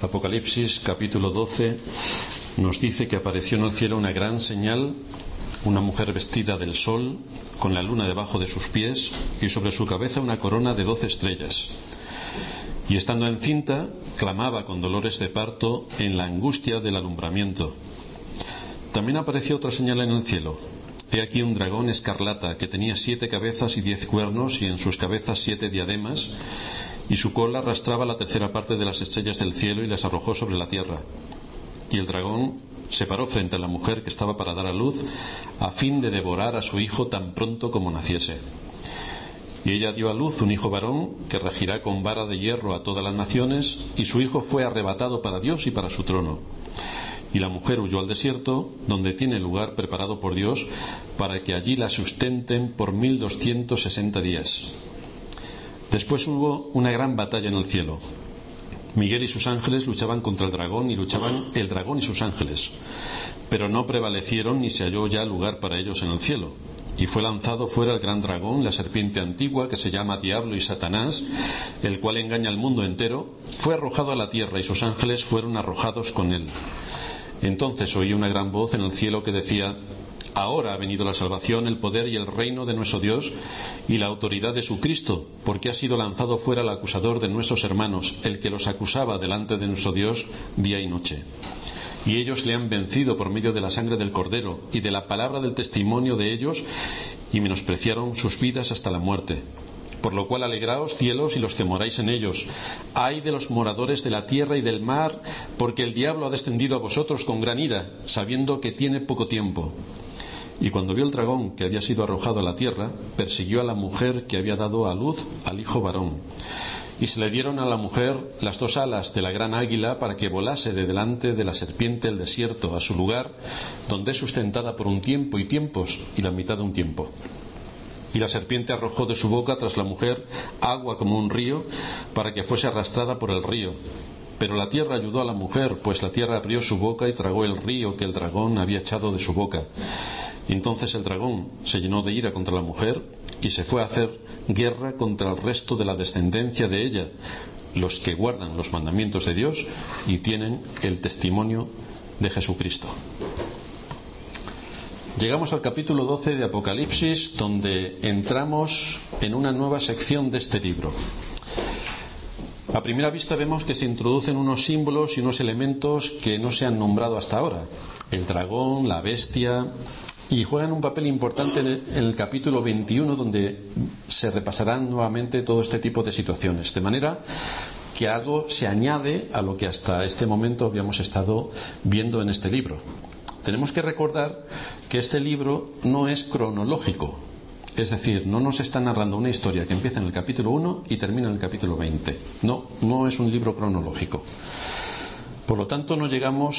Apocalipsis capítulo 12 nos dice que apareció en el cielo una gran señal, una mujer vestida del sol, con la luna debajo de sus pies, y sobre su cabeza una corona de 12 estrellas. Y estando encinta, clamaba con dolores de parto en la angustia del alumbramiento. También apareció otra señal en el cielo. He aquí un dragón escarlata, que tenía 7 cabezas y 10 cuernos, y en sus cabezas 7 diademas, y su cola arrastraba la tercera parte de las estrellas del cielo y las arrojó sobre la tierra. Y el dragón se paró frente a la mujer que estaba para dar a luz, a fin de devorar a su hijo tan pronto como naciese. Y ella dio a luz un hijo varón, que regirá con vara de hierro a todas las naciones, y su hijo fue arrebatado para Dios y para su trono. Y la mujer huyó al desierto, donde tiene lugar preparado por Dios, para que allí la sustenten por 1260 días. Después hubo una gran batalla en el cielo. Miguel y sus ángeles luchaban contra el dragón, y luchaban el dragón y sus ángeles. Pero no prevalecieron, ni se halló ya lugar para ellos en el cielo. Y fue lanzado fuera el gran dragón, la serpiente antigua, que se llama Diablo y Satanás, el cual engaña al mundo entero. Fue arrojado a la tierra, y sus ángeles fueron arrojados con él. Entonces oí una gran voz en el cielo que decía: Ahora ha venido la salvación, el poder y el reino de nuestro Dios y la autoridad de su Cristo, porque ha sido lanzado fuera el acusador de nuestros hermanos, el que los acusaba delante de nuestro Dios día y noche. Y ellos le han vencido por medio de la sangre del Cordero y de la palabra del testimonio de ellos, y menospreciaron sus vidas hasta la muerte. Por lo cual alegraos, cielos, y los que moráis en ellos. Ay de los moradores de la tierra y del mar, porque el diablo ha descendido a vosotros con gran ira, sabiendo que tiene poco tiempo. Y cuando vio el dragón que había sido arrojado a la tierra, persiguió a la mujer que había dado a luz al hijo varón. Y se le dieron a la mujer las 2 alas de la gran águila, para que volase de delante de la serpiente el desierto, a su lugar, donde es sustentada por un tiempo y tiempos, y la mitad de un tiempo. Y la serpiente arrojó de su boca tras la mujer agua como un río, para que fuese arrastrada por el río. Pero la tierra ayudó a la mujer, pues la tierra abrió su boca y tragó el río que el dragón había echado de su boca. Entonces el dragón se llenó de ira contra la mujer y se fue a hacer guerra contra el resto de la descendencia de ella, los que guardan los mandamientos de Dios y tienen el testimonio de Jesucristo. Llegamos al capítulo 12 de Apocalipsis, donde entramos en una nueva sección de este libro. A primera vista vemos que se introducen unos símbolos y unos elementos que no se han nombrado hasta ahora: el dragón, la bestia, y juegan un papel importante en el capítulo 21, donde se repasarán nuevamente todo este tipo de situaciones, de manera que algo se añade a lo que hasta este momento habíamos estado viendo en este libro. Tenemos que recordar que este libro no es cronológico, es decir, no nos está narrando una historia que empieza en el capítulo 1 y termina en el capítulo 20. No es un libro cronológico. Por lo tanto, no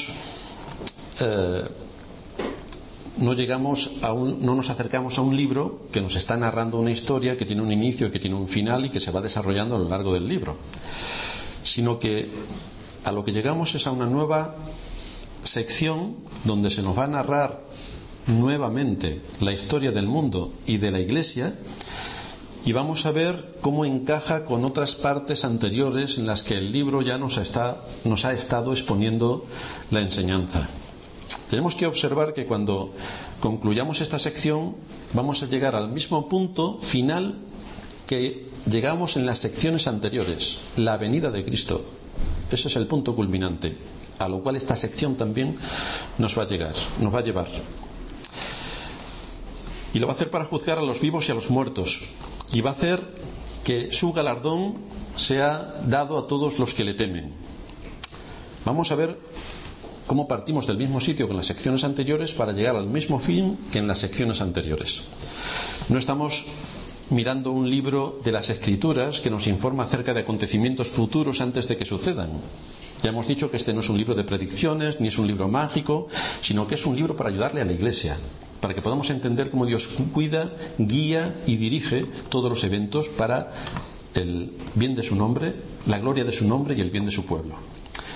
nos acercamos a un libro que nos está narrando una historia que tiene un inicio, que tiene un final y que se va desarrollando a lo largo del libro, sino que a lo que llegamos es a una nueva sección donde se nos va a narrar nuevamente la historia del mundo y de la Iglesia, y vamos a ver cómo encaja con otras partes anteriores en las que el libro ya nos ha estado exponiendo la enseñanza. Tenemos que observar que cuando concluyamos esta sección vamos a llegar al mismo punto final que llegamos en las secciones anteriores: la venida de Cristo. Ese es el punto culminante, a lo cual esta sección también nos va a llevar. Y lo va a hacer para juzgar a los vivos y a los muertos, y va a hacer que su galardón sea dado a todos los que le temen. Vamos a ver cómo partimos del mismo sitio que en las secciones anteriores para llegar al mismo fin que en las secciones anteriores. No estamos mirando un libro de las Escrituras que nos informa acerca de acontecimientos futuros antes de que sucedan. Ya hemos dicho que este no es un libro de predicciones, ni es un libro mágico, sino que es un libro para ayudarle a la Iglesia, para que podamos entender cómo Dios cuida, guía y dirige todos los eventos para el bien de su nombre, la gloria de su nombre y el bien de su pueblo.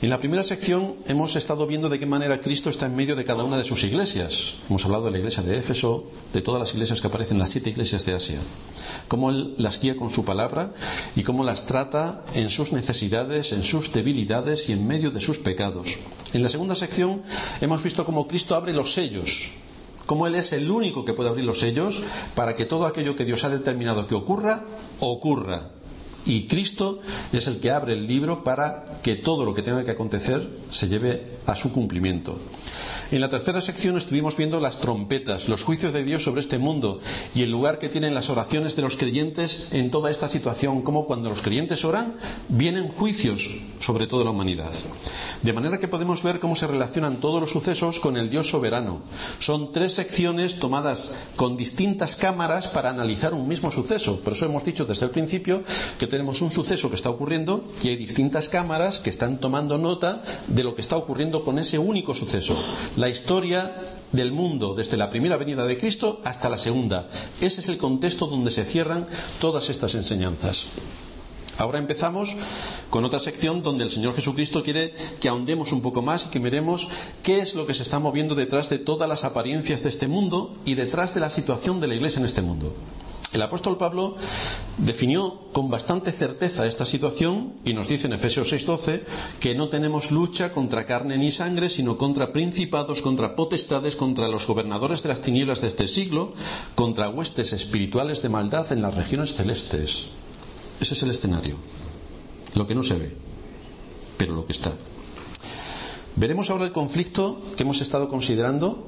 En la primera sección hemos estado viendo de qué manera Cristo está en medio de cada una de sus iglesias. Hemos hablado de la iglesia de Éfeso, de todas las iglesias que aparecen en las 7 iglesias de Asia. Cómo Él las guía con su palabra y cómo las trata en sus necesidades, en sus debilidades y en medio de sus pecados. En la segunda sección hemos visto cómo Cristo abre los sellos, cómo Él es el único que puede abrir los sellos para que todo aquello que Dios ha determinado que ocurra, ocurra. Y Cristo es el que abre el libro para que todo lo que tenga que acontecer se lleve a su cumplimiento. En la tercera sección estuvimos viendo las trompetas, los juicios de Dios sobre este mundo y el lugar que tienen las oraciones de los creyentes en toda esta situación, como cuando los creyentes oran, vienen juicios sobre toda la humanidad. De manera que podemos ver cómo se relacionan todos los sucesos con el Dios soberano. Son 3 secciones tomadas con distintas cámaras para analizar un mismo suceso. Por eso hemos dicho desde el principio que tenemos un suceso que está ocurriendo y hay distintas cámaras que están tomando nota de lo que está ocurriendo con ese único suceso. La historia del mundo desde la primera venida de Cristo hasta la segunda. Ese es el contexto donde se cierran todas estas enseñanzas. Ahora empezamos con otra sección donde el Señor Jesucristo quiere que ahondemos un poco más y que miremos qué es lo que se está moviendo detrás de todas las apariencias de este mundo y detrás de la situación de la Iglesia en este mundo. El apóstol Pablo definió con bastante certeza esta situación y nos dice en Efesios 6:12 que no tenemos lucha contra carne ni sangre, sino contra principados, contra potestades, contra los gobernadores de las tinieblas de este siglo, contra huestes espirituales de maldad en las regiones celestes. Ese es el escenario, lo que no se ve, pero lo que está. Veremos ahora el conflicto que hemos estado considerando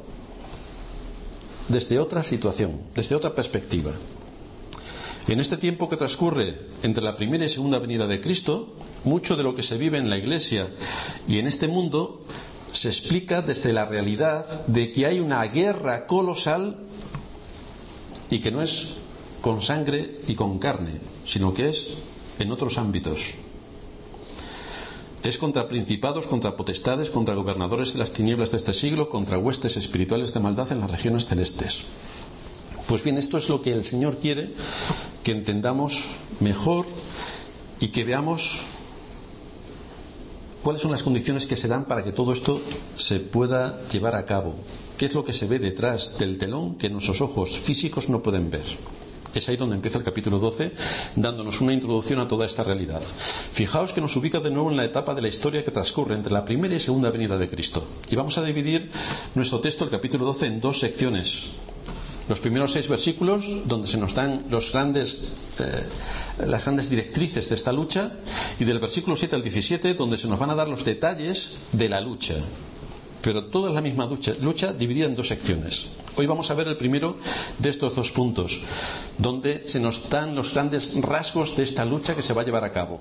desde otra situación, desde otra perspectiva. En este tiempo que transcurre entre la primera y segunda venida de Cristo, mucho de lo que se vive en la Iglesia y en este mundo se explica desde la realidad de que hay una guerra colosal y que no es con sangre y con carne, sino que es en otros ámbitos. Es contra principados, contra potestades, contra gobernadores de las tinieblas de este siglo, contra huestes espirituales de maldad en las regiones celestes. Pues bien, esto es lo que el Señor quiere que entendamos mejor y que veamos cuáles son las condiciones que se dan para que todo esto se pueda llevar a cabo. ¿Qué es lo que se ve detrás del telón que nuestros ojos físicos no pueden ver? Es ahí donde empieza el capítulo 12, dándonos una introducción a toda esta realidad. Fijaos que nos ubica de nuevo en la etapa de la historia que transcurre entre la primera y segunda venida de Cristo. Y vamos a dividir nuestro texto, el capítulo 12, en 2 secciones. Los primeros 6 versículos, donde se nos dan las grandes directrices de esta lucha, y del versículo 7 al 17, donde se nos van a dar los detalles de la lucha. Pero toda es la misma lucha dividida en 2 secciones. Hoy vamos a ver el primero de estos 2 puntos, donde se nos dan los grandes rasgos de esta lucha que se va a llevar a cabo.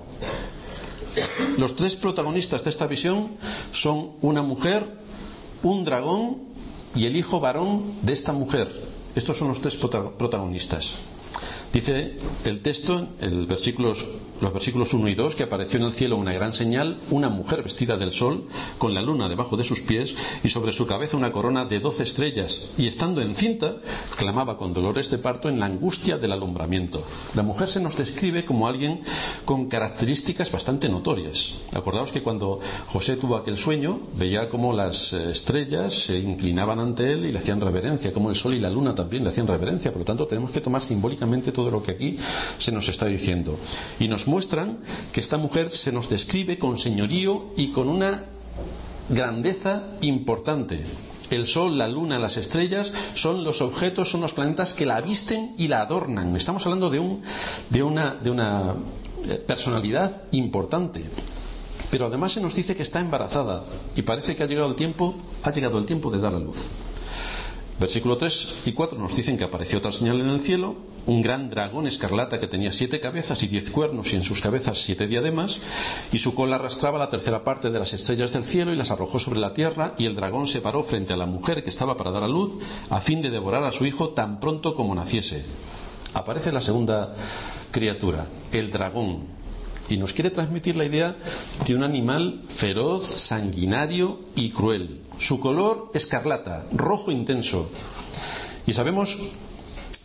Los 3 protagonistas de esta visión son una mujer, un dragón y el hijo varón de esta mujer. Estos son los 3 protagonistas. Dice el texto, los versículos 1 y 2, que apareció en el cielo una gran señal, una mujer vestida del sol, con la luna debajo de sus pies, y sobre su cabeza una corona de 12 estrellas, y estando encinta, clamaba con dolores de parto en la angustia del alumbramiento. La mujer se nos describe como alguien con características bastante notorias. Acordaos que cuando José tuvo aquel sueño, veía como las estrellas se inclinaban ante él y le hacían reverencia, como el sol y la luna también le hacían reverencia. Por lo tanto, tenemos que tomar simbólicamente todo lo que aquí se nos está diciendo. Y nos muestran que esta mujer se nos describe con señorío y con una grandeza importante. El sol, la luna, las estrellas son los objetos, son los planetas que la visten y la adornan. Estamos hablando de una personalidad importante. Pero además se nos dice que está embarazada y parece que ha llegado el tiempo de dar a luz. Versículo 3 y 4 nos dicen que apareció otra señal en el cielo, un gran dragón escarlata que tenía 7 cabezas y 10 cuernos y en sus cabezas 7 diademas, y su cola arrastraba la tercera parte de las estrellas del cielo y las arrojó sobre la tierra, y el dragón se paró frente a la mujer que estaba para dar a luz, a fin de devorar a su hijo tan pronto como naciese. Aparece la segunda criatura, el dragón, y nos quiere transmitir la idea de un animal feroz, sanguinario y cruel. Su color escarlata, rojo intenso. Y sabemos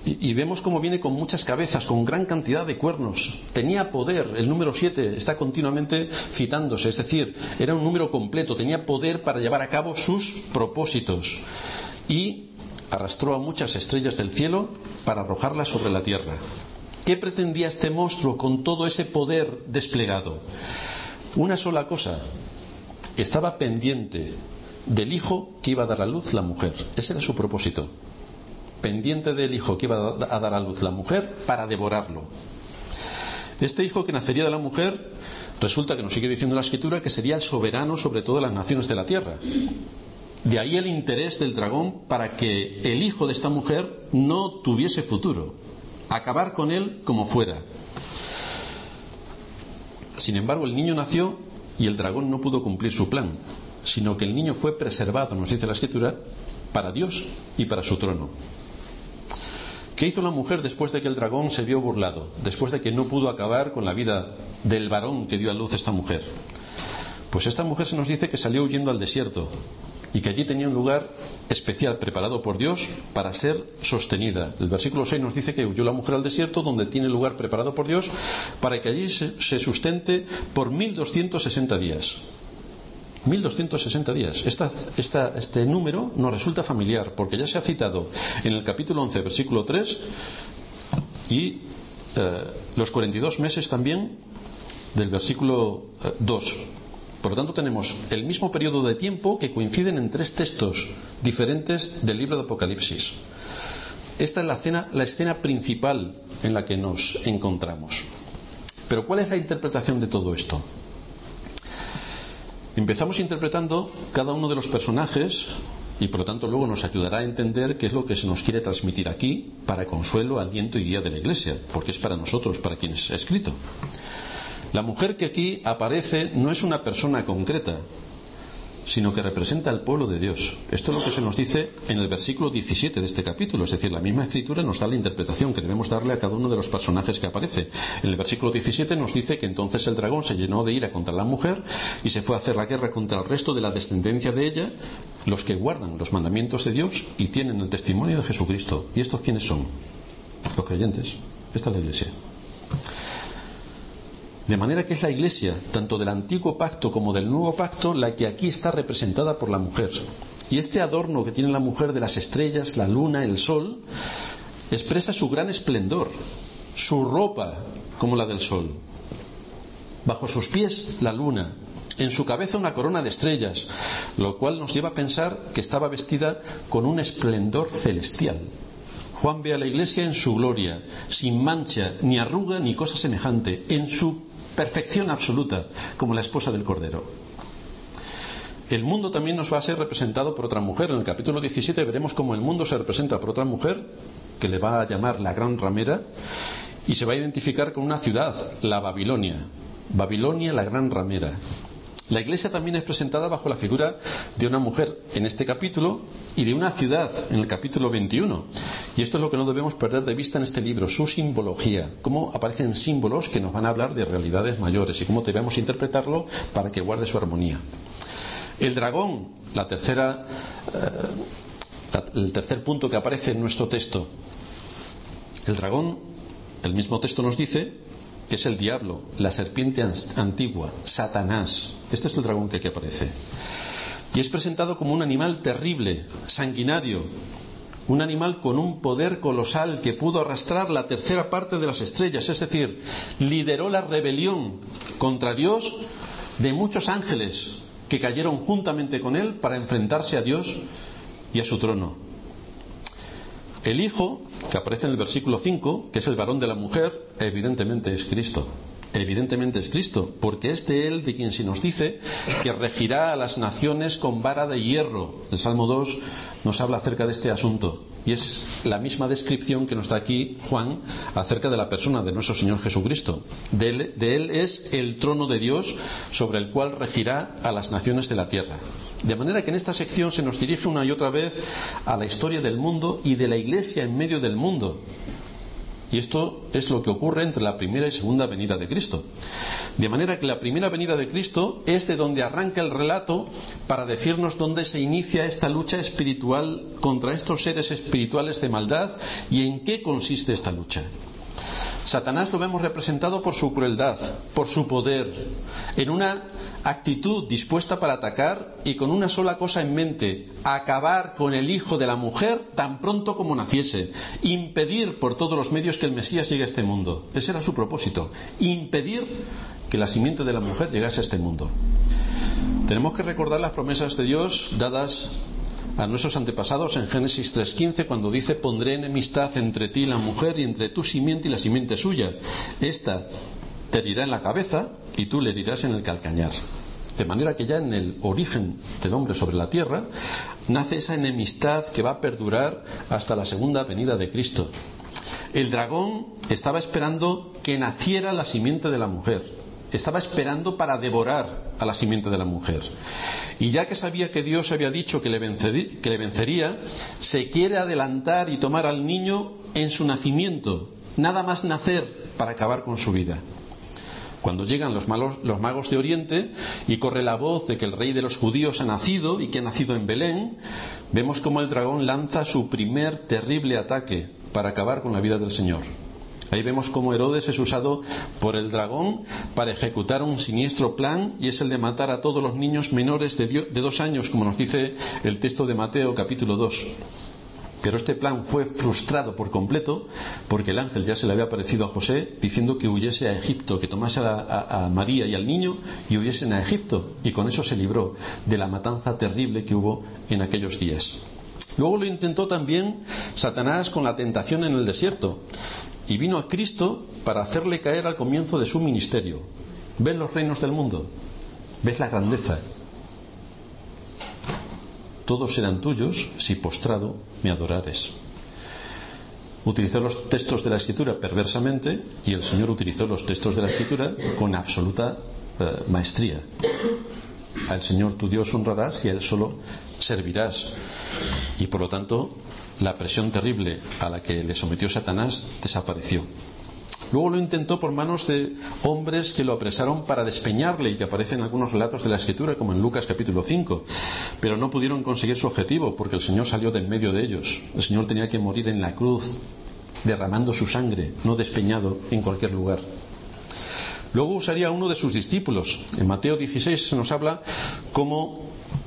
Y vemos cómo viene con muchas cabezas, con gran cantidad de cuernos. Tenía poder, el número 7 está continuamente citándose, es decir, era un número completo, tenía poder para llevar a cabo sus propósitos. Y arrastró a muchas estrellas del cielo para arrojarlas sobre la tierra. ¿Qué pretendía este monstruo con todo ese poder desplegado? Una sola cosa: estaba pendiente del hijo que iba a dar a luz la mujer. Ese era su propósito. Pendiente del hijo que iba a dar a luz la mujer para devorarlo. Este hijo que nacería de la mujer, resulta que nos sigue diciendo la Escritura que sería el soberano sobre todas las naciones de la tierra. De ahí el interés del dragón para que el hijo de esta mujer no tuviese futuro, acabar con él como fuera. Sin embargo, el niño nació y el dragón no pudo cumplir su plan, sino que el niño fue preservado, nos dice la Escritura, para Dios y para su trono. ¿Qué hizo la mujer después de que el dragón se vio burlado? Después de que no pudo acabar con la vida del varón que dio a luz esta mujer. Pues esta mujer se nos dice que salió huyendo al desierto y que allí tenía un lugar especial preparado por Dios para ser sostenida. El versículo 6 nos dice que huyó la mujer al desierto, donde tiene lugar preparado por Dios para que allí se sustente por 1260 días. 1260 días. Este número nos resulta familiar porque ya se ha citado en el capítulo 11, versículo 3, y los 42 meses también del versículo 2. Por lo tanto, tenemos el mismo periodo de tiempo que coinciden en 3 textos diferentes del libro de Apocalipsis. Esta es la escena principal en la que nos encontramos. Pero ¿cuál es la interpretación de todo esto? Empezamos interpretando cada uno de los personajes y por lo tanto luego nos ayudará a entender qué es lo que se nos quiere transmitir aquí para consuelo, aliento y guía de la Iglesia, porque es para nosotros, para quienes ha escrito. La mujer que aquí aparece no es una persona concreta, sino que representa al pueblo de Dios. Esto es lo que se nos dice en el versículo 17 de este capítulo, es decir, la misma Escritura nos da la interpretación que debemos darle a cada uno de los personajes que aparece. En el versículo 17 nos dice que entonces el dragón se llenó de ira contra la mujer y se fue a hacer la guerra contra el resto de la descendencia de ella, los que guardan los mandamientos de Dios y tienen el testimonio de Jesucristo. ¿Y estos quiénes son? Los creyentes. Esta es la Iglesia. De manera que es la Iglesia, tanto del Antiguo Pacto como del Nuevo Pacto, la que aquí está representada por la mujer. Y este adorno que tiene la mujer de las estrellas, la luna, el sol, expresa su gran esplendor, su ropa como la del sol. Bajo sus pies la luna, en su cabeza una corona de estrellas, lo cual nos lleva a pensar que estaba vestida con un esplendor celestial. Juan ve a la Iglesia en su gloria, sin mancha, ni arruga, ni cosa semejante, en su perfección absoluta, como la esposa del Cordero. El mundo también nos va a ser representado por otra mujer. En el capítulo 17 veremos cómo el mundo se representa por otra mujer, que le va a llamar la gran ramera, y se va a identificar con una ciudad, la Babilonia. Babilonia, la gran ramera. La Iglesia también es presentada bajo la figura de una mujer en este capítulo y de una ciudad en el capítulo 21. Y esto es lo que no debemos perder de vista en este libro, su simbología, cómo aparecen símbolos que nos van a hablar de realidades mayores y cómo debemos interpretarlo para que guarde su armonía. El dragón, el tercer punto que aparece en nuestro texto. El dragón, el mismo texto nos dice que es el diablo, la serpiente antigua, Satanás. Este es el dragón que aquí aparece. Y es presentado como un animal terrible, sanguinario, un animal con un poder colosal que pudo arrastrar la tercera parte de las estrellas, es decir, lideró la rebelión contra Dios de muchos ángeles que cayeron juntamente con él para enfrentarse a Dios y a su trono. El hijo, que aparece en el versículo 5, que es el varón de la mujer, evidentemente es Cristo. Evidentemente es Cristo, porque es de él de quien se nos dice que regirá a las naciones con vara de hierro. El Salmo 2 nos habla acerca de este asunto y es la misma descripción que nos da aquí Juan acerca de la persona de nuestro Señor Jesucristo. De él es el trono de Dios sobre el cual regirá a las naciones de la tierra. De manera que en esta sección se nos dirige una y otra vez a la historia del mundo y de la Iglesia en medio del mundo. Y esto es lo que ocurre entre la primera y segunda venida de Cristo. De manera que la primera venida de Cristo es de donde arranca el relato para decirnos dónde se inicia esta lucha espiritual contra estos seres espirituales de maldad y en qué consiste esta lucha. Satanás lo vemos representado por su crueldad, por su poder, en una actitud dispuesta para atacar y con una sola cosa en mente: acabar con el hijo de la mujer tan pronto como naciese, impedir por todos los medios que el Mesías llegue a este mundo. Ese era su propósito, impedir que la simiente de la mujer llegase a este mundo. Tenemos que recordar las promesas de Dios dadas a nuestros antepasados en Génesis 3:15, cuando dice: pondré enemistad entre ti y la mujer, y entre tu simiente y la simiente suya. Esta te herirá en la cabeza y tú le herirás en el calcañar. De manera que ya en el origen del hombre sobre la tierra nace esa enemistad que va a perdurar hasta la segunda venida de Cristo. El dragón estaba esperando que naciera la simiente de la mujer. Estaba esperando para devorar a la simiente de la mujer. Y ya que sabía que Dios había dicho que le vencería, se quiere adelantar y tomar al niño en su nacimiento, nada más nacer, para acabar con su vida. Cuando llegan los magos de Oriente y corre la voz de que el rey de los judíos ha nacido y que ha nacido en Belén, vemos cómo el dragón lanza su primer terrible ataque para acabar con la vida del Señor. Ahí vemos cómo Herodes es usado por el dragón para ejecutar un siniestro plan, y es el de matar a todos los niños menores de 2 años, como nos dice el texto de Mateo capítulo 2. Pero este plan fue frustrado por completo, porque el ángel ya se le había aparecido a José diciendo que huyese a Egipto, que tomase a María y al niño y huyesen a Egipto, y con eso se libró de la matanza terrible que hubo en aquellos días. Luego lo intentó también Satanás con la tentación en el desierto, y vino a Cristo para hacerle caer al comienzo de su ministerio. ¿Ves los reinos del mundo? ¿Ves la grandeza? Todos serán tuyos si postrado me adorares. Utilizó los textos de la Escritura perversamente, y el Señor utilizó los textos de la Escritura con absoluta maestría. Al Señor tu Dios honrarás y a Él solo servirás. Y por lo tanto, la presión terrible a la que le sometió Satanás desapareció. Luego lo intentó por manos de hombres que lo apresaron para despeñarle, y que aparecen en algunos relatos de la Escritura, como en Lucas capítulo 5, pero no pudieron conseguir su objetivo, porque el Señor salió de en medio de ellos. El Señor tenía que morir en la cruz, derramando su sangre, no despeñado en cualquier lugar. Luego usaría a uno de sus discípulos. En Mateo 16 se nos habla cómo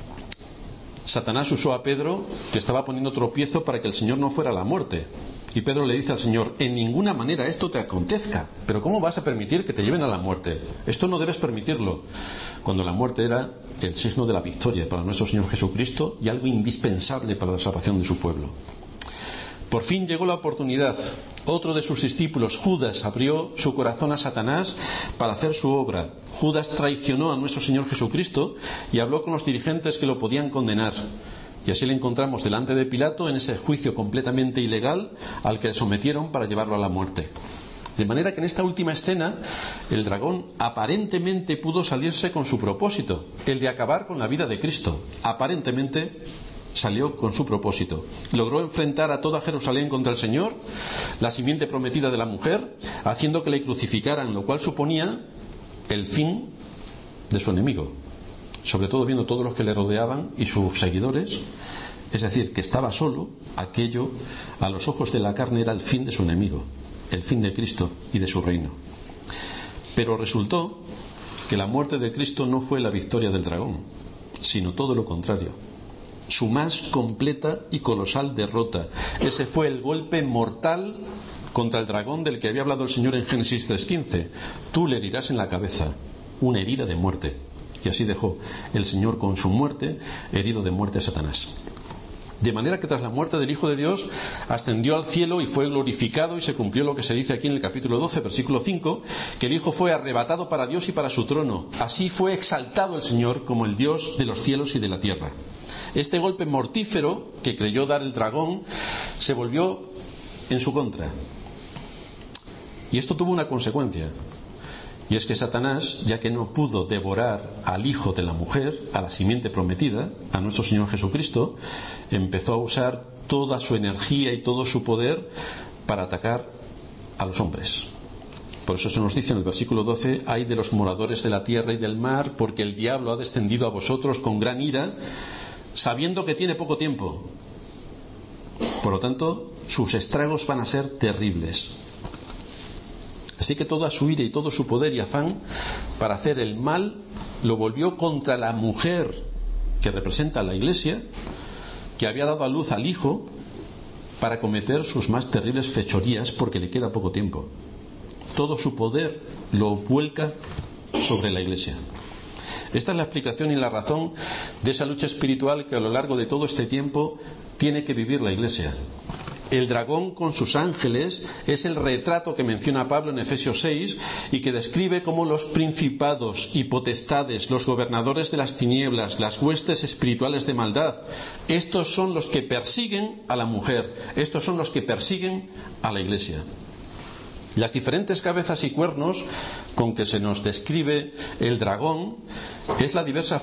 Satanás usó a Pedro, que estaba poniendo tropiezo para que el Señor no fuera a la muerte. Y Pedro le dice al Señor: en ninguna manera esto te acontezca. Pero ¿cómo vas a permitir que te lleven a la muerte? Esto no debes permitirlo. Cuando la muerte era el signo de la victoria para nuestro Señor Jesucristo y algo indispensable para la salvación de su pueblo. Por fin llegó la oportunidad. Otro de sus discípulos, Judas, abrió su corazón a Satanás para hacer su obra. Judas traicionó a nuestro Señor Jesucristo y habló con los dirigentes que lo podían condenar. Y así le encontramos delante de Pilato en ese juicio completamente ilegal al que le sometieron para llevarlo a la muerte. De manera que en esta última escena el dragón aparentemente pudo salirse con su propósito, el de acabar con la vida de Cristo. Aparentemente salió con su propósito. Logró enfrentar a toda Jerusalén contra el Señor, la simiente prometida de la mujer, haciendo que le crucificaran, lo cual suponía el fin de su enemigo. Sobre todo viendo todos los que le rodeaban y sus seguidores, es decir, que estaba solo. Aquello a los ojos de la carne era el fin de su enemigo, el fin de Cristo y de su reino. Pero resultó que la muerte de Cristo no fue la victoria del dragón, sino todo lo contrario, su más completa y colosal derrota. Ese fue el golpe mortal contra el dragón del que había hablado el Señor en Génesis 3:15. Tú le herirás en la cabeza, una herida de muerte. Y así dejó el Señor con su muerte, herido de muerte a Satanás. De manera que tras la muerte del Hijo de Dios ascendió al cielo y fue glorificado, y se cumplió lo que se dice aquí en el capítulo 12, versículo 5, que el Hijo fue arrebatado para Dios y para su trono. Así fue exaltado el Señor como el Dios de los cielos y de la tierra. Este golpe mortífero que creyó dar el dragón se volvió en su contra. Y esto tuvo una consecuencia. Y es que Satanás, ya que no pudo devorar al hijo de la mujer, a la simiente prometida, a nuestro Señor Jesucristo, empezó a usar toda su energía y todo su poder para atacar a los hombres. Por eso se nos dice en el versículo 12: ay de los moradores de la tierra y del mar, porque el diablo ha descendido a vosotros con gran ira, sabiendo que tiene poco tiempo. Por lo tanto, sus estragos van a ser terribles. Así que toda su ira y todo su poder y afán para hacer el mal lo volvió contra la mujer que representa a la Iglesia, que había dado a luz al Hijo, para cometer sus más terribles fechorías, porque le queda poco tiempo. Todo su poder lo vuelca sobre la Iglesia. Esta es la explicación y la razón de esa lucha espiritual que a lo largo de todo este tiempo tiene que vivir la Iglesia. El dragón con sus ángeles es el retrato que menciona Pablo en Efesios 6 y que describe cómo los principados y potestades, los gobernadores de las tinieblas, las huestes espirituales de maldad, estos son los que persiguen a la mujer, estos son los que persiguen a la Iglesia. Las diferentes cabezas y cuernos con que se nos describe el dragón son las diversas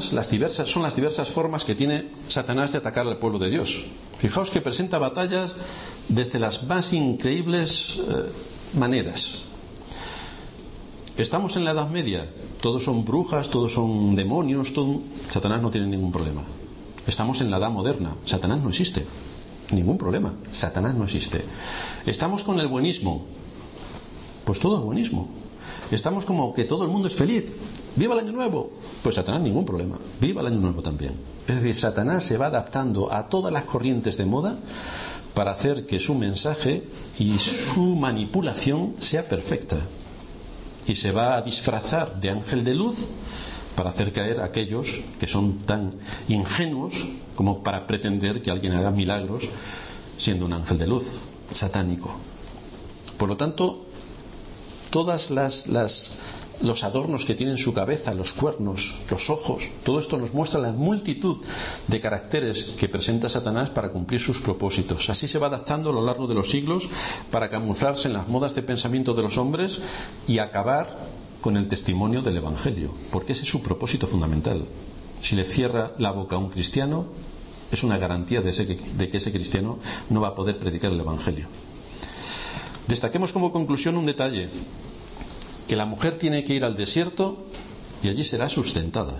formas que tiene Satanás de atacar al pueblo de Dios. Fijaos que presenta batallas desde las más increíbles maneras. Estamos en la Edad Media, todos son brujas, todos son demonios, Satanás no tiene ningún problema. Estamos en la Edad Moderna, Satanás no existe, ningún problema, Satanás no existe. Estamos con el buenismo, pues todo es buenismo. Estamos como que todo el mundo es feliz, ¡viva el Año Nuevo! Pues Satanás ningún problema, ¡viva el Año Nuevo también! Es decir, Satanás se va adaptando a todas las corrientes de moda para hacer que su mensaje y su manipulación sea perfecta. Y se va a disfrazar de ángel de luz para hacer caer a aquellos que son tan ingenuos como para pretender que alguien haga milagros siendo un ángel de luz satánico. Por lo tanto, todas los adornos que tiene en su cabeza, los cuernos, los ojos, todo esto nos muestra la multitud de caracteres que presenta Satanás para cumplir sus propósitos. Así se va adaptando a lo largo de los siglos para camuflarse en las modas de pensamiento de los hombres y acabar con el testimonio del Evangelio, porque ese es su propósito fundamental. Si le cierra la boca a un cristiano, es una garantía de que ese cristiano no va a poder predicar el Evangelio. Destaquemos como conclusión un detalle: que la mujer tiene que ir al desierto y allí será sustentada.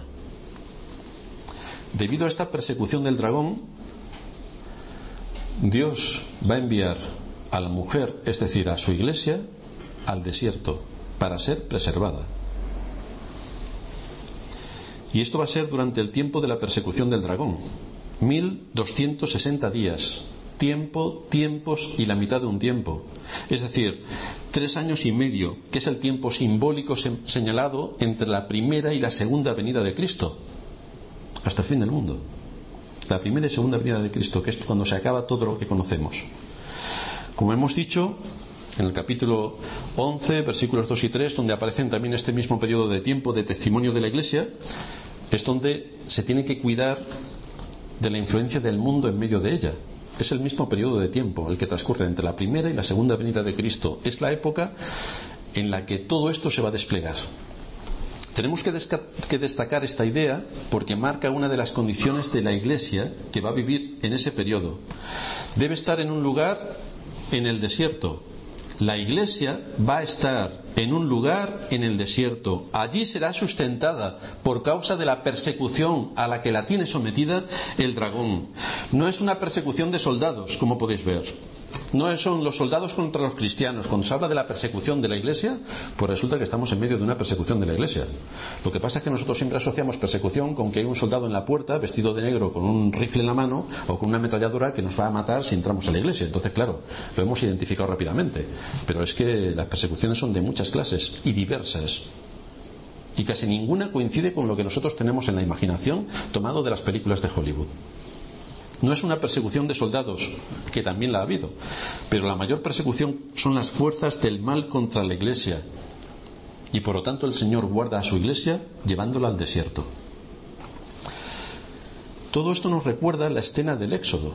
Debido a esta persecución del dragón, Dios va a enviar a la mujer, es decir, a su Iglesia, al desierto para ser preservada. Y esto va a ser durante el tiempo de la persecución del dragón, 1260 días. Tiempos y la mitad de un tiempo, es decir, 3 años y medio, que es el tiempo simbólico señalado entre la primera y la segunda venida de Cristo, hasta el fin del mundo. La primera y segunda venida de Cristo, que es cuando se acaba todo lo que conocemos. Como hemos dicho, en el capítulo 11, versículos 2 y 3, donde aparecen también este mismo periodo de tiempo de testimonio de la Iglesia, es donde se tiene que cuidar de la influencia del mundo en medio de ella. Es el mismo periodo de tiempo el que transcurre entre la primera y la segunda venida de Cristo. Es la época en la que todo esto se va a desplegar. Tenemos que destacar esta idea porque marca una de las condiciones de la Iglesia que va a vivir en ese periodo. Debe estar en un lugar en el desierto. La Iglesia va a estar en un lugar en el desierto. Allí será sustentada por causa de la persecución a la que la tiene sometida el dragón. No es una persecución de soldados, como podéis ver. No son los soldados contra los cristianos. Cuando se habla de la persecución de la Iglesia, pues resulta que estamos en medio de una persecución de la Iglesia. Lo que pasa es que nosotros siempre asociamos persecución con que hay un soldado en la puerta vestido de negro con un rifle en la mano o con una ametralladora que nos va a matar si entramos a la Iglesia. Entonces, claro, lo hemos identificado rápidamente. Pero es que las persecuciones son de muchas clases y diversas. Y casi ninguna coincide con lo que nosotros tenemos en la imaginación tomado de las películas de Hollywood. No es una persecución de soldados, que también la ha habido, pero la mayor persecución son las fuerzas del mal contra la Iglesia. Y por lo tanto el Señor guarda a su Iglesia llevándola al desierto. Todo esto nos recuerda la escena del Éxodo.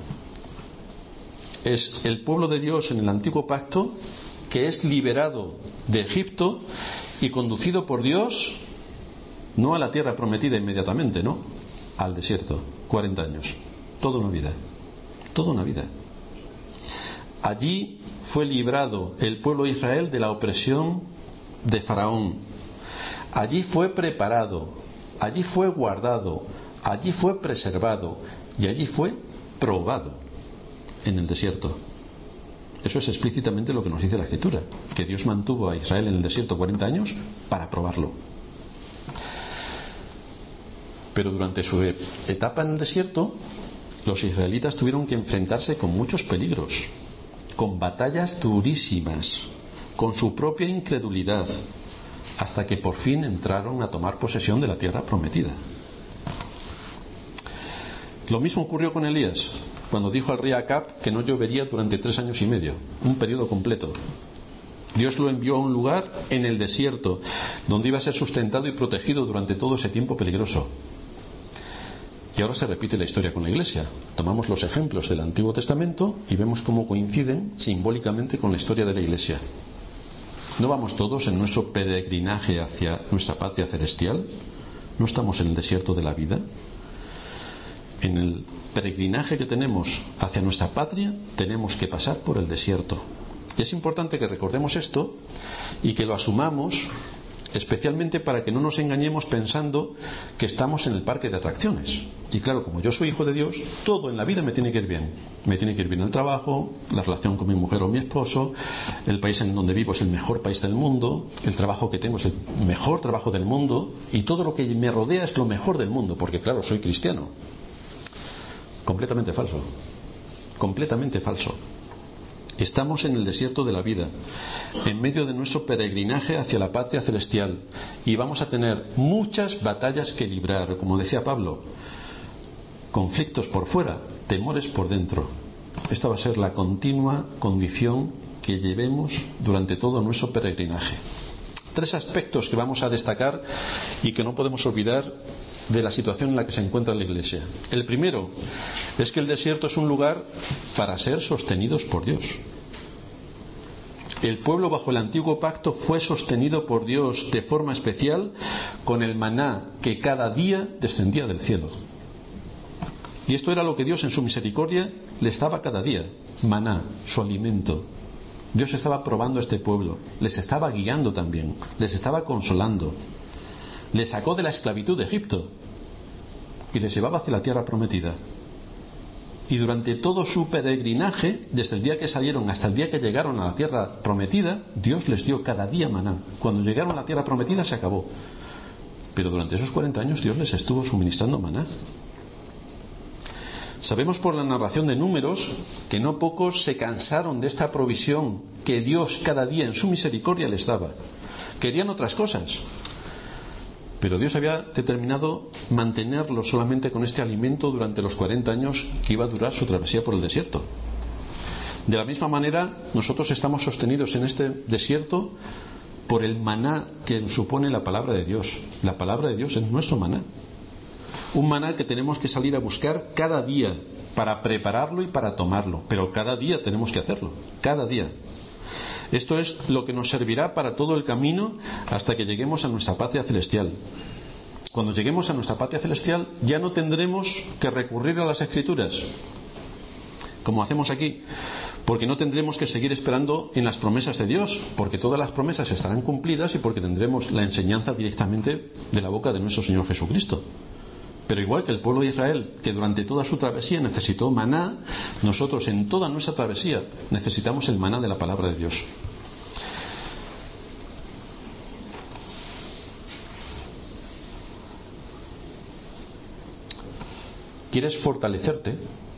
Es el pueblo de Dios en el Antiguo Pacto que es liberado de Egipto y conducido por Dios no a la tierra prometida inmediatamente, no, al desierto, 40 años. Toda una vida. Allí fue librado el pueblo de Israel de la opresión de Faraón. Allí fue preparado, allí fue guardado, allí fue preservado y allí fue probado, en el desierto. Eso es explícitamente lo que nos dice la Escritura, que Dios mantuvo a Israel en el desierto 40 años para probarlo. Pero durante su etapa en el desierto, los israelitas tuvieron que enfrentarse con muchos peligros, con batallas durísimas, con su propia incredulidad, hasta que por fin entraron a tomar posesión de la tierra prometida. Lo mismo ocurrió con Elías, cuando dijo al rey Acab que no llovería durante 3 años y medio, un periodo completo. Dios lo envió a un lugar en el desierto, donde iba a ser sustentado y protegido durante todo ese tiempo peligroso. Y ahora se repite la historia con la Iglesia. Tomamos los ejemplos del Antiguo Testamento y vemos cómo coinciden simbólicamente con la historia de la Iglesia. ¿No vamos todos en nuestro peregrinaje hacia nuestra patria celestial? ¿No estamos en el desierto de la vida? En el peregrinaje que tenemos hacia nuestra patria, tenemos que pasar por el desierto. Y es importante que recordemos esto y que lo asumamos, especialmente para que no nos engañemos pensando que estamos en el parque de atracciones. Y claro, como yo soy hijo de Dios, todo en la vida me tiene que ir bien. Me tiene que ir bien el trabajo, la relación con mi mujer o mi esposo, el país en donde vivo es el mejor país del mundo, el trabajo que tengo es el mejor trabajo del mundo, y todo lo que me rodea es lo mejor del mundo, porque claro, soy cristiano. Completamente falso. Completamente falso. Estamos en el desierto de la vida, en medio de nuestro peregrinaje hacia la patria celestial, y vamos a tener muchas batallas que librar, como decía Pablo, conflictos por fuera, temores por dentro. Esta va a ser la continua condición que llevemos durante todo nuestro peregrinaje. 3 aspectos que vamos a destacar y que no podemos olvidar de la situación en la que se encuentra la Iglesia. El primero es que el desierto es un lugar para ser sostenidos por Dios. El pueblo bajo el antiguo pacto fue sostenido por Dios de forma especial con el maná que cada día descendía del cielo. Y esto era lo que Dios en su misericordia les daba cada día, maná, su alimento. Dios estaba probando a este pueblo, les estaba guiando también, les estaba consolando. Les sacó de la esclavitud de Egipto y les llevaba hacia la tierra prometida. Y durante todo su peregrinaje, desde el día que salieron hasta el día que llegaron a la tierra prometida, Dios les dio cada día maná. Cuando llegaron a la tierra prometida se acabó. Pero durante esos 40 años Dios les estuvo suministrando maná. Sabemos por la narración de Números que no pocos se cansaron de esta provisión que Dios cada día en su misericordia les daba. Querían otras cosas, pero Dios había determinado mantenerlos solamente con este alimento durante los 40 años que iba a durar su travesía por el desierto. De la misma manera, nosotros estamos sostenidos en este desierto por el maná que supone la palabra de Dios. La palabra de Dios es nuestro maná. Un maná que tenemos que salir a buscar cada día para prepararlo y para tomarlo. Pero cada día tenemos que hacerlo. Cada día. Esto es lo que nos servirá para todo el camino hasta que lleguemos a nuestra patria celestial. Cuando lleguemos a nuestra patria celestial ya no tendremos que recurrir a las Escrituras, como hacemos aquí, porque no tendremos que seguir esperando en las promesas de Dios, porque todas las promesas estarán cumplidas y porque tendremos la enseñanza directamente de la boca de nuestro Señor Jesucristo. Pero igual que el pueblo de Israel, que durante toda su travesía necesitó maná, nosotros en toda nuestra travesía necesitamos el maná de la palabra de Dios. ¿Quieres fortalecerte?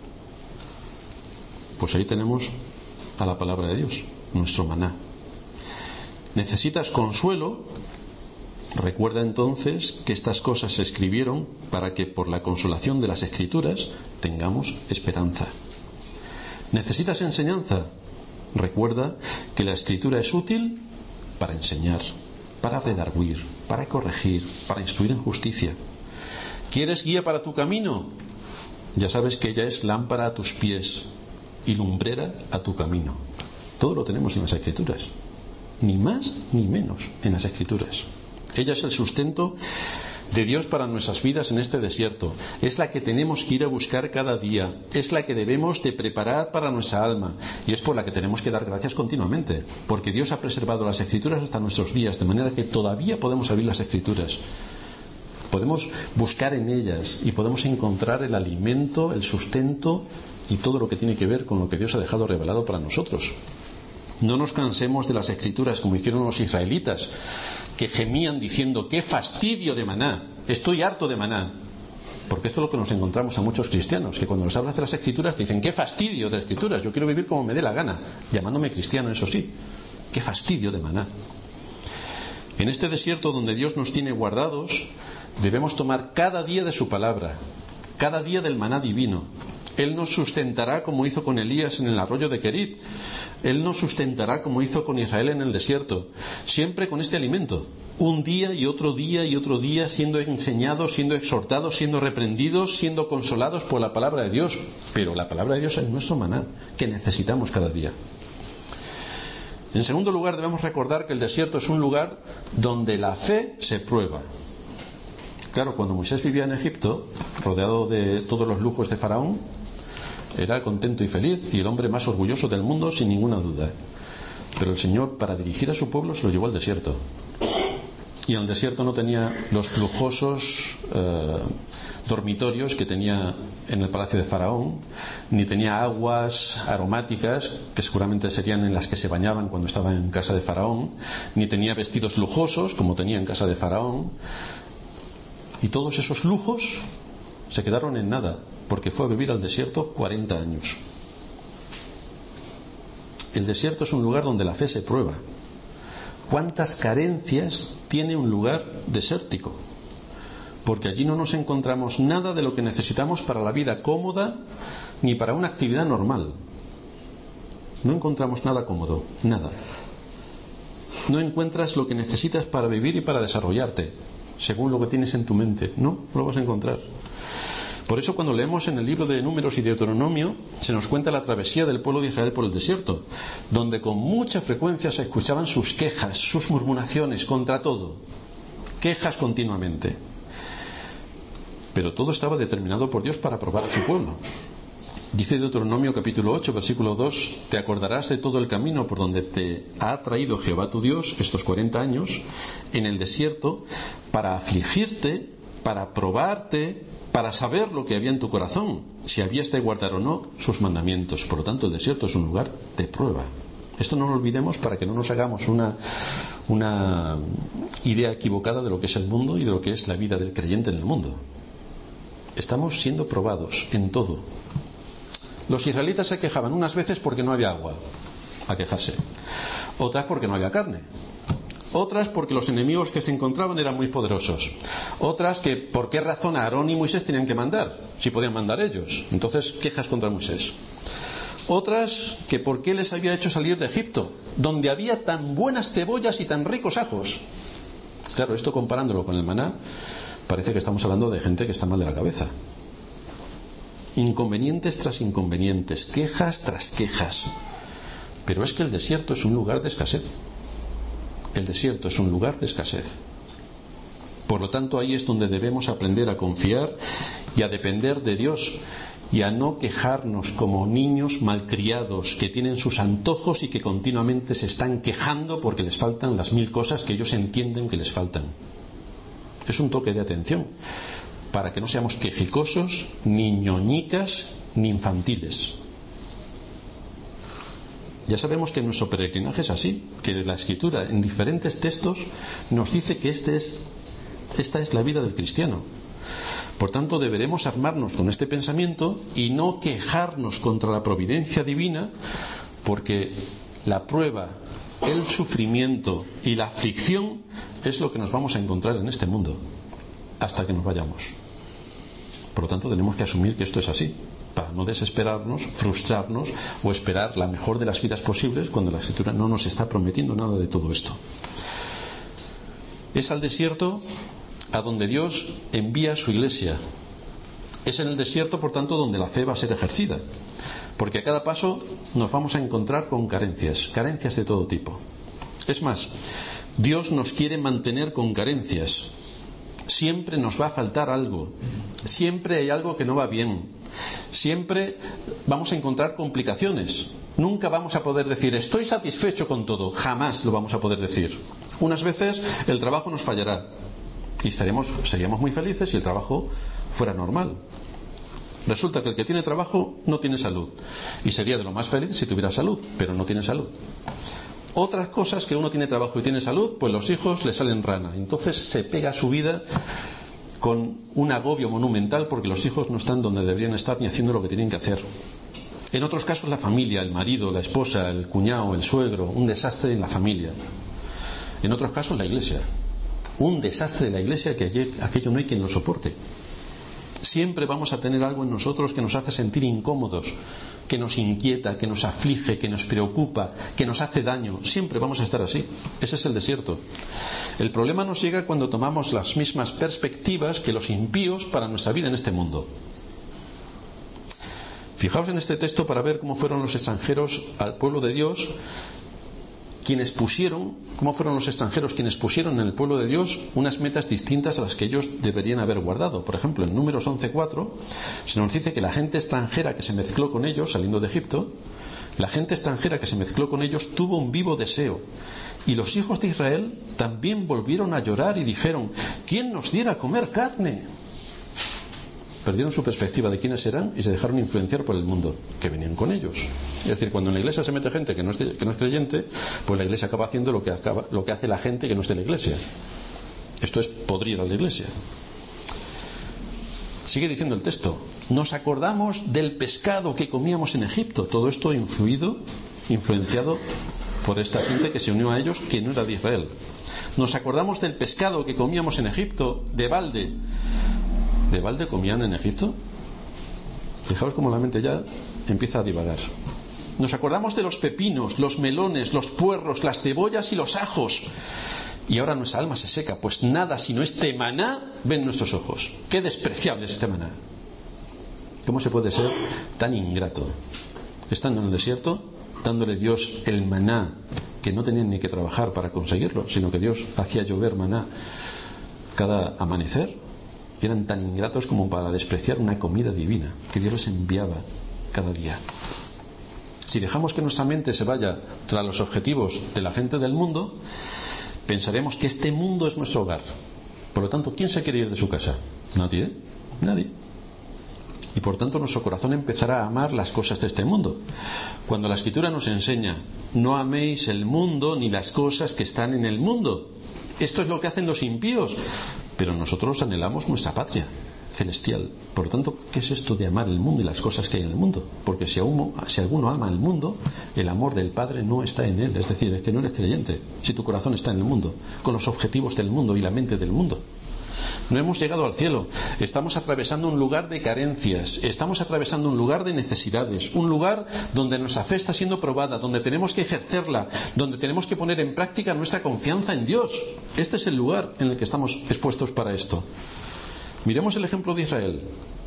Pues ahí tenemos a la palabra de Dios, nuestro maná. ¿Necesitas consuelo? Recuerda entonces que estas cosas se escribieron para que por la consolación de las Escrituras tengamos esperanza. ¿Necesitas enseñanza? Recuerda que la Escritura es útil para enseñar, para redarguir, para corregir, para instruir en justicia. ¿Quieres guía para tu camino? Ya sabes que ella es lámpara a tus pies y lumbrera a tu camino. Todo lo tenemos en las Escrituras, ni más ni menos en las Escrituras. Ella es el sustento de Dios para nuestras vidas en este desierto. Es la que tenemos que ir a buscar cada día. Es la que debemos de preparar para nuestra alma. Y es por la que tenemos que dar gracias continuamente. Porque Dios ha preservado las Escrituras hasta nuestros días, de manera que todavía podemos abrir las Escrituras. Podemos buscar en ellas y podemos encontrar el alimento, el sustento y todo lo que tiene que ver con lo que Dios ha dejado revelado para nosotros. No nos cansemos de las Escrituras como hicieron los israelitas, que gemían diciendo: ¡qué fastidio de maná! Estoy harto de maná. Porque esto es lo que nos encontramos a muchos cristianos, que cuando les hablas de las Escrituras te dicen: ¡qué fastidio de Escrituras! Yo quiero vivir como me dé la gana, llamándome cristiano, eso sí. ¡Qué fastidio de maná! En este desierto donde Dios nos tiene guardados, debemos tomar cada día de su palabra, cada día del maná divino. Él nos sustentará como hizo con Elías en el arroyo de Querib. Él nos sustentará como hizo con Israel en el desierto, siempre con este alimento. Un día y otro día y otro día, siendo enseñados, siendo exhortados, siendo reprendidos, siendo consolados por la palabra de Dios. Pero la palabra de Dios es nuestro maná, que necesitamos cada día. En segundo lugar, debemos recordar que el desierto es un lugar donde la fe se prueba. Claro, cuando Moisés vivía en Egipto, rodeado de todos los lujos de Faraón, era contento y feliz y el hombre más orgulloso del mundo, sin ninguna duda. Pero el Señor, para dirigir a su pueblo, se lo llevó al desierto. Y en el desierto no tenía los lujosos dormitorios que tenía en el palacio de Faraón, ni tenía aguas aromáticas, que seguramente serían en las que se bañaban cuando estaba en casa de Faraón, ni tenía vestidos lujosos, como tenía en casa de Faraón. Y todos esos lujos se quedaron en nada, porque fue a vivir al desierto 40 años. El desierto es un lugar donde la fe se prueba. ¿Cuántas carencias tiene un lugar desértico? Porque allí no nos encontramos nada de lo que necesitamos para la vida cómoda, ni para una actividad normal. No encontramos nada cómodo, nada. No encuentras lo que necesitas para vivir y para desarrollarte, según lo que tienes en tu mente. No lo vas a encontrar. Por eso cuando leemos en el libro de Números y Deuteronomio, se nos cuenta la travesía del pueblo de Israel por el desierto, donde con mucha frecuencia se escuchaban sus quejas, sus murmuraciones contra todo, quejas continuamente. Pero todo estaba determinado por Dios para probar a su pueblo. Dice Deuteronomio capítulo 8, versículo 2: te acordarás de todo el camino por donde te ha traído Jehová tu Dios estos 40 años en el desierto, para afligirte, para probarte, para saber lo que había en tu corazón, si habías de guardar o no sus mandamientos. Por lo tanto, el desierto es un lugar de prueba. Esto no lo olvidemos para que no nos hagamos una idea equivocada de lo que es el mundo y de lo que es la vida del creyente en el mundo. Estamos siendo probados en todo. Los israelitas se quejaban unas veces porque no había agua, a quejarse. Otras porque no había carne. Otras porque los enemigos que se encontraban eran muy poderosos. Otras que por qué razón Aarón y Moisés tenían que mandar, si podían mandar ellos. Entonces, quejas contra Moisés. Otras que por qué les había hecho salir de Egipto, donde había tan buenas cebollas y tan ricos ajos. Claro, esto comparándolo con el maná, parece que estamos hablando de gente que está mal de la cabeza. Inconvenientes tras inconvenientes, quejas tras quejas. Pero es que el desierto es un lugar de escasez. El desierto es un lugar de escasez. Por lo tanto, ahí es donde debemos aprender a confiar y a depender de Dios, y a no quejarnos como niños malcriados que tienen sus antojos y que continuamente se están quejando porque les faltan las 1000 cosas que ellos entienden que les faltan. Es un toque de atención para que no seamos quejicosos, ni ñoñicas, ni infantiles. Ya sabemos que nuestro peregrinaje es así, que la Escritura en diferentes textos nos dice que esta es la vida del cristiano. Por tanto, deberemos armarnos con este pensamiento y no quejarnos contra la providencia divina, porque la prueba, el sufrimiento y la aflicción es lo que nos vamos a encontrar en este mundo hasta que nos vayamos. Por lo tanto, tenemos que asumir que esto es así, para no desesperarnos, frustrarnos o esperar la mejor de las vidas posibles cuando la Escritura no nos está prometiendo nada de todo esto. Es al desierto a donde Dios envía a su iglesia. Es en el desierto, por tanto, donde la fe va a ser ejercida, porque a cada paso nos vamos a encontrar con carencias de todo tipo. Es más, Dios nos quiere mantener con carencias. Siempre nos va a faltar algo. Siempre hay algo que no va bien. Siempre vamos a encontrar complicaciones. Nunca vamos a poder decir estoy satisfecho con todo. Jamás lo vamos a poder decir. Unas veces el trabajo nos fallará y seríamos muy felices si el trabajo fuera normal. Resulta que el que tiene trabajo no tiene salud y sería de lo más feliz si tuviera salud, pero no tiene salud. Otras cosas, que uno tiene trabajo y tiene salud, pues los hijos le salen rana. Entonces se pega su vida con un agobio monumental porque los hijos no están donde deberían estar ni haciendo lo que tienen que hacer. En otros casos la familia, el marido, la esposa, el cuñado, el suegro, un desastre en la familia. En otros casos la iglesia. Un desastre en la iglesia que aquello no hay quien lo soporte. Siempre vamos a tener algo en nosotros que nos hace sentir incómodos, que nos inquieta, que nos aflige, que nos preocupa, que nos hace daño. Siempre vamos a estar así. Ese es el desierto. El problema nos llega cuando tomamos las mismas perspectivas que los impíos para nuestra vida en este mundo. Fijaos en este texto para ver cómo fueron los extranjeros al pueblo de Dios, cómo fueron los extranjeros quienes pusieron en el pueblo de Dios unas metas distintas a las que ellos deberían haber guardado. Por ejemplo, en Números 11:4 se nos dice que la gente extranjera que se mezcló con ellos saliendo de Egipto, la gente extranjera que se mezcló con ellos tuvo un vivo deseo. Y los hijos de Israel también volvieron a llorar y dijeron: ¿quién nos diera a comer carne? Perdieron su perspectiva de quiénes eran y se dejaron influenciar por el mundo que venían con ellos. Es decir, cuando en la iglesia se mete gente que no es creyente, pues la iglesia acaba haciendo lo que hace la gente que no es de la iglesia. Esto es podrir a la iglesia. Sigue diciendo el texto: nos acordamos del pescado que comíamos en Egipto. Todo esto influenciado por esta gente que se unió a ellos, que no era de Israel. Nos acordamos del pescado que comíamos en Egipto, de balde. ¿De balde comían en Egipto? Fijaos cómo la mente ya empieza a divagar. Nos acordamos de los pepinos, los melones, los puerros, las cebollas y los ajos. Y ahora nuestra alma se seca, pues nada sino este maná ven nuestros ojos. Qué despreciable es este maná. ¿Cómo se puede ser tan ingrato? Estando en el desierto, dándole Dios el maná, que no tenían ni que trabajar para conseguirlo, sino que Dios hacía llover maná cada amanecer. Eran tan ingratos como para despreciar una comida divina que Dios les enviaba cada día. Si dejamos que nuestra mente se vaya tras los objetivos de la gente del mundo, pensaremos que este mundo es nuestro hogar. Por lo tanto, ¿quién se quiere ir de su casa? Nadie, ¿eh? Nadie. Y por tanto nuestro corazón empezará a amar las cosas de este mundo. Cuando la Escritura nos enseña: no améis el mundo ni las cosas que están en el mundo. Esto es lo que hacen los impíos. Pero nosotros anhelamos nuestra patria celestial. Por lo tanto, ¿qué es esto de amar el mundo y las cosas que hay en el mundo? Porque si alguno ama el mundo, el amor del Padre no está en él. Es decir, es que no eres creyente si tu corazón está en el mundo, con los objetivos del mundo y la mente del mundo. No hemos llegado al cielo. Estamos atravesando un lugar de carencias, estamos atravesando un lugar de necesidades, un lugar donde nuestra fe está siendo probada, donde tenemos que ejercerla, donde tenemos que poner en práctica nuestra confianza en Dios. Este es el lugar en el que estamos expuestos para esto. Miremos el ejemplo de Israel.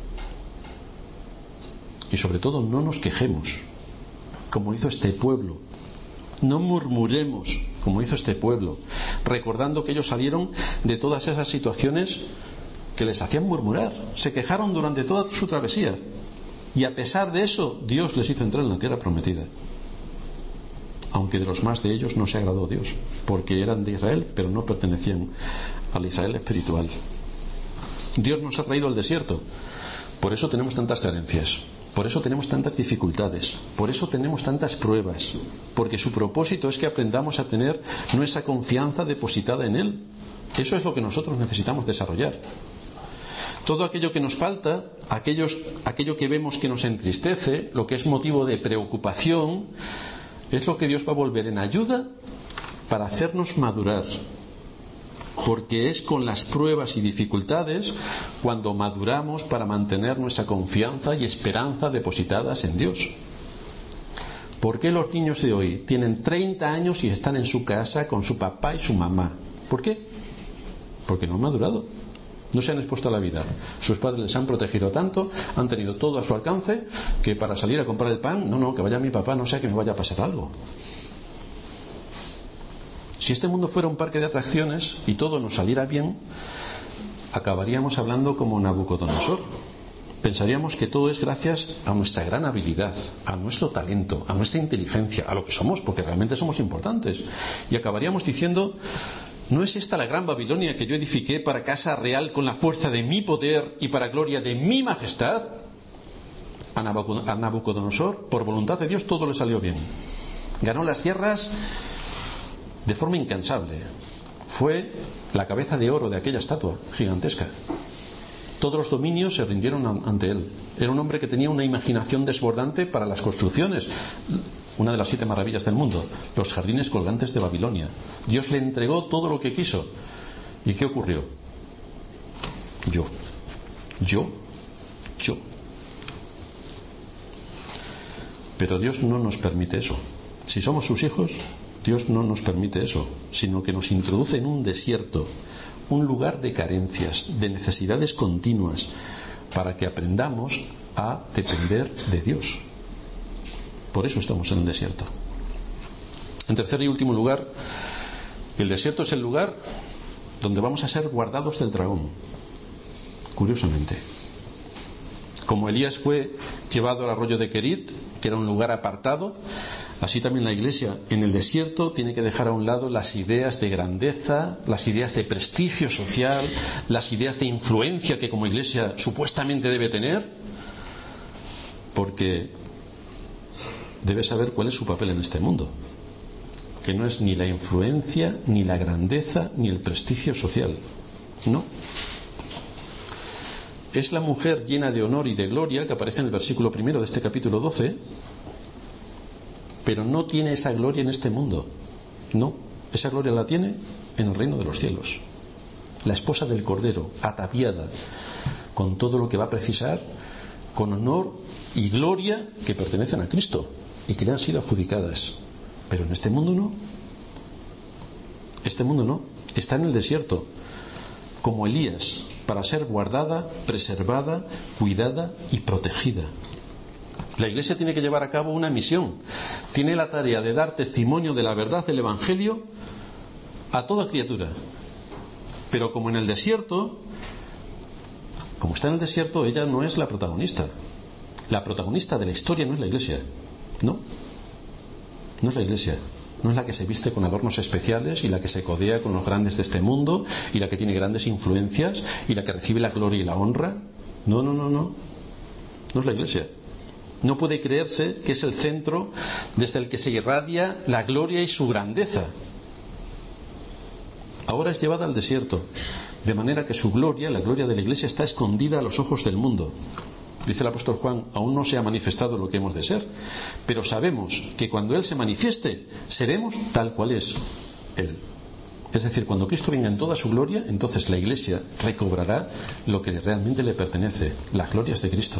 Y sobre todo, no nos quejemos, como hizo este pueblo. No murmuremos, como hizo este pueblo, recordando que ellos salieron de todas esas situaciones que les hacían murmurar. Se quejaron durante toda su travesía, y a pesar de eso Dios les hizo entrar en la tierra prometida. Aunque de los más de ellos no se agradó Dios, porque eran de Israel pero no pertenecían al Israel espiritual. Dios nos ha traído al desierto. Por eso tenemos tantas carencias, por eso tenemos tantas dificultades, por eso tenemos tantas pruebas, porque su propósito es que aprendamos a tener nuestra confianza depositada en Él. Eso es lo que nosotros necesitamos desarrollar. Todo aquello que nos falta, aquello que vemos que nos entristece, lo que es motivo de preocupación, es lo que Dios va a volver en ayuda para hacernos madurar. Porque es con las pruebas y dificultades cuando maduramos para mantener nuestra confianza y esperanza depositadas en Dios. ¿Por qué los niños de hoy tienen 30 años y están en su casa con su papá y su mamá? ¿Por qué? Porque no han madurado, no se han expuesto a la vida. Sus padres les han protegido tanto, han tenido todo a su alcance, que para salir a comprar el pan, que vaya mi papá, no sea que me vaya a pasar algo. Si este mundo fuera un parque de atracciones y todo nos saliera bien, acabaríamos hablando como Nabucodonosor. Pensaríamos que todo es gracias a nuestra gran habilidad, a nuestro talento, a nuestra inteligencia, a lo que somos, porque realmente somos importantes. Y acabaríamos diciendo: ¿no es esta la gran Babilonia que yo edifiqué para casa real con la fuerza de mi poder y para gloria de mi majestad? A Nabucodonosor, por voluntad de Dios, todo le salió bien. Ganó las guerras de forma incansable. Fue la cabeza de oro de aquella estatua gigantesca. Todos los dominios se rindieron ante él. Era un hombre que tenía una imaginación desbordante para las construcciones. Una de las 7 maravillas del mundo, los jardines colgantes de Babilonia. Dios le entregó todo lo que quiso. ¿Y qué ocurrió? Yo. Pero Dios no nos permite eso. Si somos sus hijos, Dios no nos permite eso, sino que nos introduce en un desierto, un lugar de carencias, de necesidades continuas, para que aprendamos a depender de Dios. Por eso estamos en el desierto. En tercer y último lugar, el desierto es el lugar donde vamos a ser guardados del dragón. Curiosamente, como Elías fue llevado al arroyo de Querit, que era un lugar apartado, así también la Iglesia en el desierto tiene que dejar a un lado las ideas de grandeza, las ideas de prestigio social, las ideas de influencia que como Iglesia supuestamente debe tener, porque debe saber cuál es su papel en este mundo, que no es ni la influencia, ni la grandeza, ni el prestigio social. No. Es la mujer llena de honor y de gloria que aparece en el versículo 1 de este capítulo 12, pero no tiene esa gloria en este mundo. No, esa gloria la tiene en el reino de los cielos. La esposa del Cordero, ataviada con todo lo que va a precisar, con honor y gloria que pertenecen a Cristo y que le han sido adjudicadas. Pero en este mundo no. Este mundo no. Está en el desierto, como Elías, para ser guardada, preservada, cuidada y protegida. La Iglesia tiene que llevar a cabo una misión. Tiene la tarea de dar testimonio de la verdad del Evangelio a toda criatura. Pero como en el desierto, como está en el desierto, ella no es la protagonista. La protagonista de la historia no es la Iglesia. No. No es la Iglesia. No es la que se viste con adornos especiales y la que se codea con los grandes de este mundo y la que tiene grandes influencias y la que recibe la gloria y la honra. No. No es la Iglesia. No puede creerse que es el centro desde el que se irradia la gloria y su grandeza. Ahora es llevada al desierto, de manera que su gloria, la gloria de la Iglesia, está escondida a los ojos del mundo. Dice el apóstol Juan: aún no se ha manifestado lo que hemos de ser, pero sabemos que cuando Él se manifieste, seremos tal cual es Él. Es decir, cuando Cristo venga en toda su gloria, entonces la Iglesia recobrará lo que realmente le pertenece, las glorias de Cristo.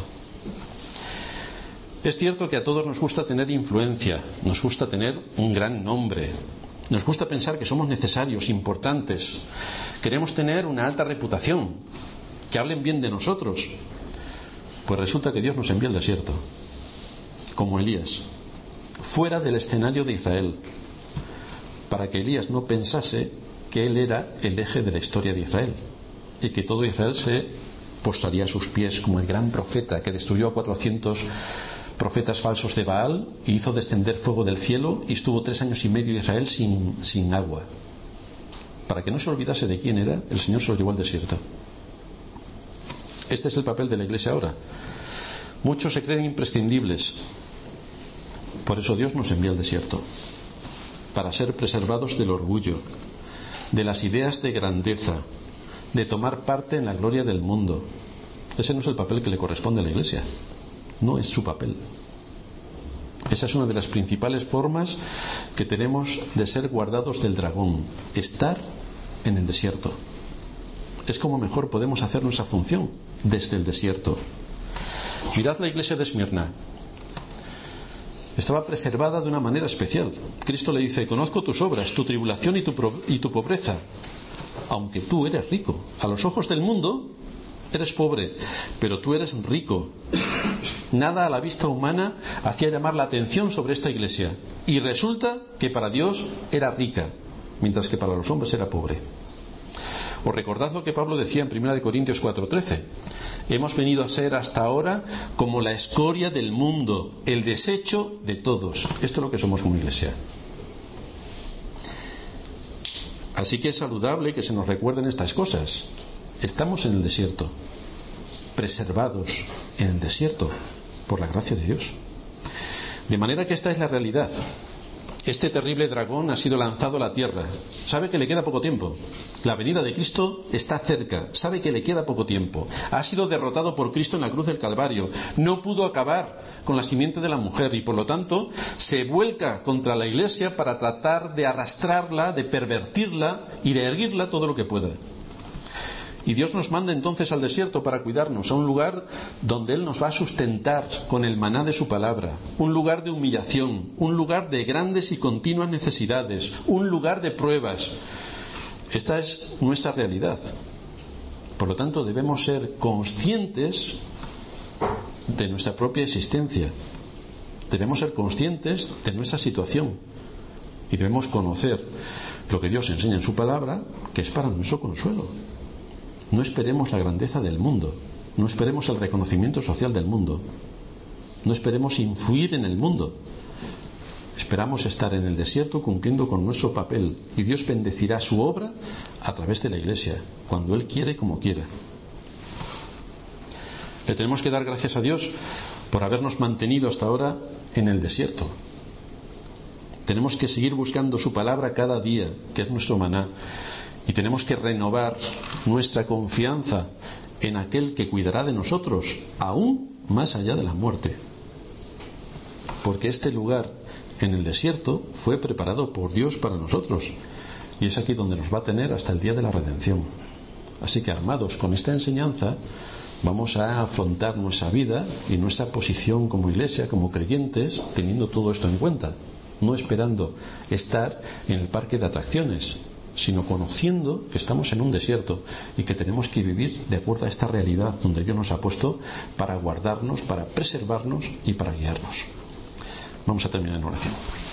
Es cierto que a todos nos gusta tener influencia, nos gusta tener un gran nombre, nos gusta pensar que somos necesarios, importantes, queremos tener una alta reputación, que hablen bien de nosotros. Pues resulta que Dios nos envía al desierto, como Elías, fuera del escenario de Israel, para que Elías no pensase que él era el eje de la historia de Israel y que todo Israel se postraría a sus pies, como el gran profeta que destruyó a 400 profetas falsos de Baal y hizo descender fuego del cielo y estuvo 3 años y medio Israel sin agua. Para que no se olvidase de quién era, el Señor se lo llevó al desierto. Este es el papel de la Iglesia ahora. Muchos se creen imprescindibles. Por eso Dios nos envía al desierto, para ser preservados del orgullo, de las ideas de grandeza, de tomar parte en la gloria del mundo. Ese no es el papel que le corresponde a la Iglesia. No es su papel. Esa es una de las principales formas que tenemos de ser guardados del dragón: estar en el desierto. Es como mejor podemos hacer nuestra función, desde el desierto. Mirad la iglesia de Esmirna. Estaba preservada de una manera especial. Cristo le dice: conozco tus obras, tu tribulación y tu pobreza, aunque tú eres rico. A los ojos del mundo eres pobre, pero tú eres rico. Nada a la vista humana hacía llamar la atención sobre esta iglesia, y resulta que para Dios era rica, mientras que para los hombres era pobre. Os recordad lo que Pablo decía en 1 Corintios 4:13. Hemos venido a ser hasta ahora como la escoria del mundo, el desecho de todos. Esto es lo que somos como iglesia. Así que es saludable que se nos recuerden estas cosas. Estamos en el desierto, preservados en el desierto por la gracia de Dios. De manera que esta es la realidad. Este terrible dragón ha sido lanzado a la tierra. Sabe que le queda poco tiempo. La venida de Cristo está cerca. Sabe que le queda poco tiempo. Ha sido derrotado por Cristo en la cruz del Calvario. No pudo acabar con la simiente de la mujer y por lo tanto se vuelca contra la Iglesia para tratar de arrastrarla, de pervertirla y de erguirla todo lo que pueda. Y Dios nos manda entonces al desierto para cuidarnos, a un lugar donde Él nos va a sustentar con el maná de su palabra, un lugar de humillación, un lugar de grandes y continuas necesidades, un lugar de pruebas. Esta es nuestra realidad. Por lo tanto, debemos ser conscientes de nuestra propia existencia. Debemos ser conscientes de nuestra situación. Y debemos conocer lo que Dios enseña en su palabra, que es para nuestro consuelo. No esperemos la grandeza del mundo, no esperemos el reconocimiento social del mundo, no esperemos influir en el mundo. Esperamos estar en el desierto cumpliendo con nuestro papel y Dios bendecirá su obra a través de la Iglesia, cuando Él quiere y como quiera. Le tenemos que dar gracias a Dios por habernos mantenido hasta ahora en el desierto. Tenemos que seguir buscando su palabra cada día, que es nuestro maná. Y tenemos que renovar nuestra confianza en aquel que cuidará de nosotros, aún más allá de la muerte. Porque este lugar en el desierto fue preparado por Dios para nosotros. Y es aquí donde nos va a tener hasta el día de la redención. Así que, armados con esta enseñanza, vamos a afrontar nuestra vida y nuestra posición como iglesia, como creyentes, teniendo todo esto en cuenta. No esperando estar en el parque de atracciones, sino conociendo que estamos en un desierto y que tenemos que vivir de acuerdo a esta realidad donde Dios nos ha puesto para guardarnos, para preservarnos y para guiarnos. Vamos a terminar en oración.